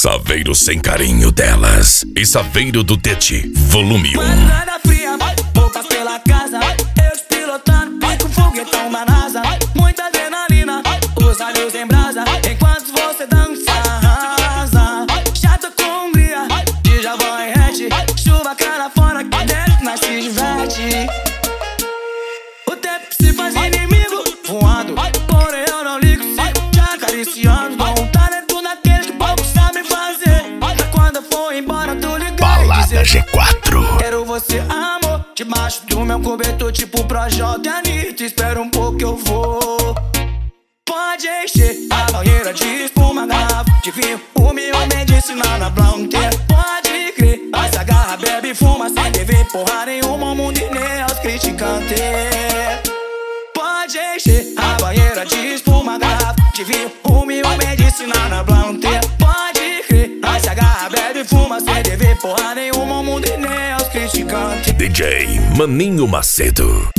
Saveiro sem carinho delas e Saveiro do Tete, volume 1. Madrugada fria, roupas pela casa, eu pilotando, vai com foguetão da NASA. Muita adrenalina, os olhos em brasa, enquanto você dança, arrasa. Chata com hungria, de Javão e rete, chuva cara fora, que dentro nós se diverte. O tempo se faz inimigo, voando, porém eu não ligo, sigo te acariciando. Dou um talento naqueles que poucos sabem fazer, pra quando eu for embora tu ligar Balada G4. Quero você, amor, debaixo do meu cobertor, tipo Projota e Anitta. Espera um pouco que eu vou. Pode encher a banheira de espuma, garrafa de vinho, humilde medicina na Blanter. Pode crer, mas se agarra, bebe, fuma, sem dever porra nenhuma, o mundo e nem aos criticantes. Pode encher a banheira de espuma, garrafa de vinho, humilde medicina na Blanter. Pode crer, mas se agarra, bebe, fuma, sem dever porra nenhuma, o mundo e nem aos criticantes. DJ Maninho Macedo.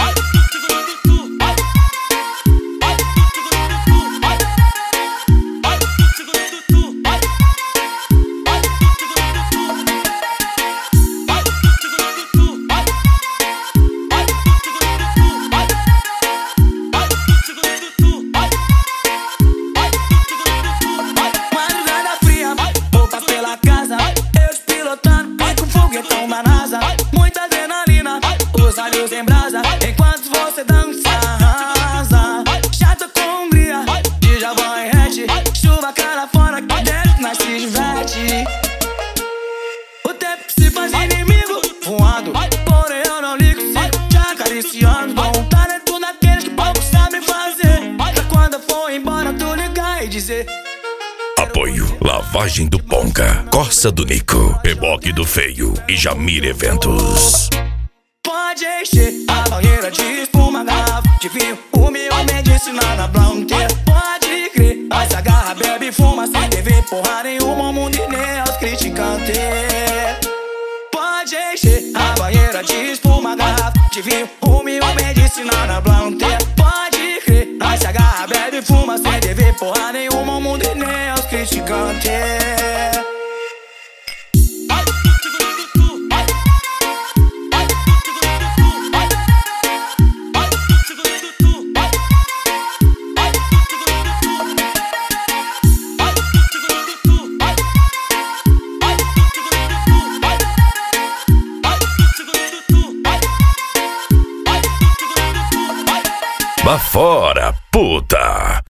Muita adrenalina, os olhos em brasa, enquanto você dança, arrasa. Chata com hungria, de Javão e rete, chuva cara fora, que dentro nós se diverte. O tempo se faz inimigo, voando, porém eu não ligo, sigo te acariciando. Dou um talento naqueles que poucos sabem fazer, pra quando eu for embora tu ligar e dizer. Apoio Lavagem do Ponca, Corsa do Nico, Reboque do Feio e Jamir Eventos. Pode encher a banheira de espuma, garrafa de vinho, humilde medicina na Blanter. Pode crer, mas se agarra, bebe, fuma, sem dever porra nenhuma, o mundo e nem aos criticantes. Pode encher a banheira de espuma, garrafa de vinho, humilde medicina na Blanter. Pode crer, mas se agarra, bebe, fuma, sem dever porra nenhuma, o mundo e nem aos criticantes. Vá fora, puta!